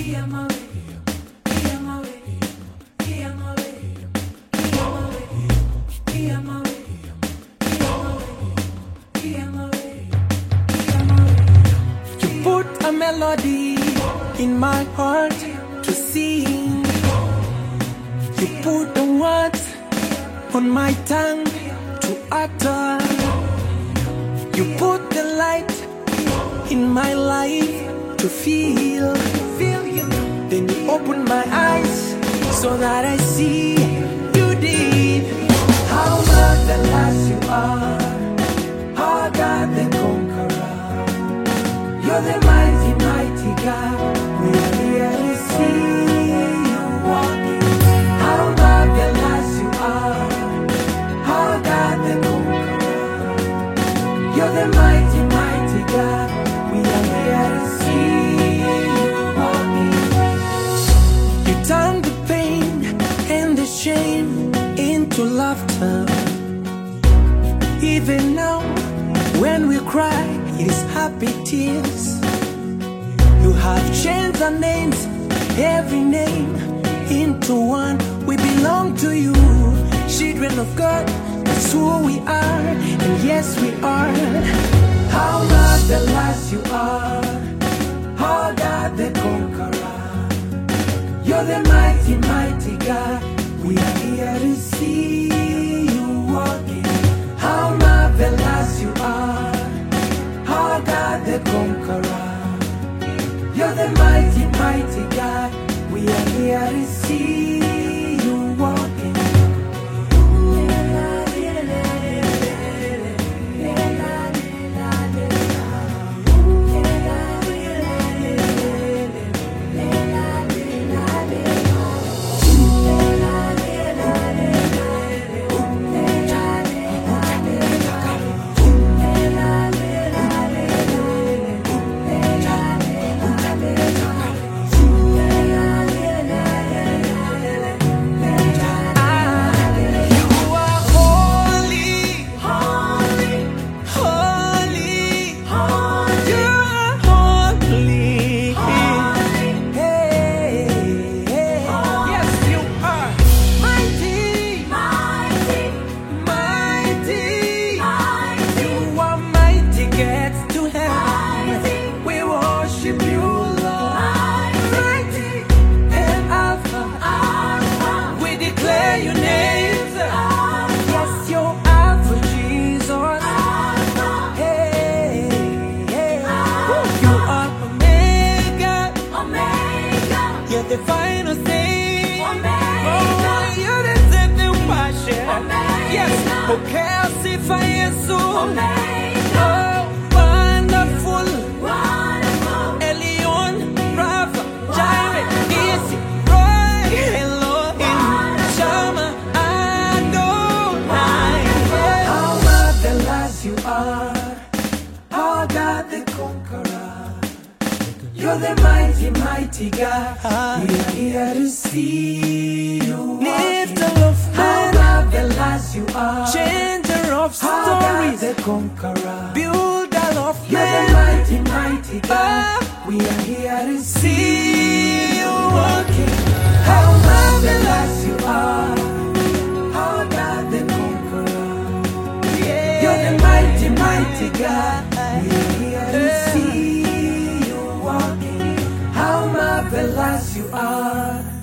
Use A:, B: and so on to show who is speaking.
A: You put a melody in my heart to sing. You put the words on my tongue to utter. You put the light in my life to feel. Then you open my eyes so that I see you did. How marvelous you are, our God the conqueror. You're the mighty, mighty God. We are here to see you walking. How marvelous you are, our God the conqueror. You're the mighty, mighty God. We are here to see you walking. You turn the pain and the shame into laughter. Even now, when we cry, it is happy tears. You have changed our names, every name into one. We belong to you, children of God. That's who we are, and yes we are. How marvelous you are, our God the conqueror. You're the mighty, mighty God. We are here to see you walking. How marvelous you are, our God the conqueror. You're the mighty, mighty God. We are here to see you walking. The final thing, oh, you're the second passion. Yes, okay, si fa Yesu. Oh, wonderful, Elion, Rafa, Jireh, Easy, Roy, Elohim, Shama, Adonai. How marvelous you are, our God the conqueror. You're the mighty, mighty God. We are here to see you. Lifter of men, how marvelous you are. Changer of stories, the conqueror. Builder of men. You're the mighty, mighty God. We are here to see you walking. How marvelous you are, our God the conqueror. Yeah. You're the mighty, mighty God. We are here to see. How marvelous you are.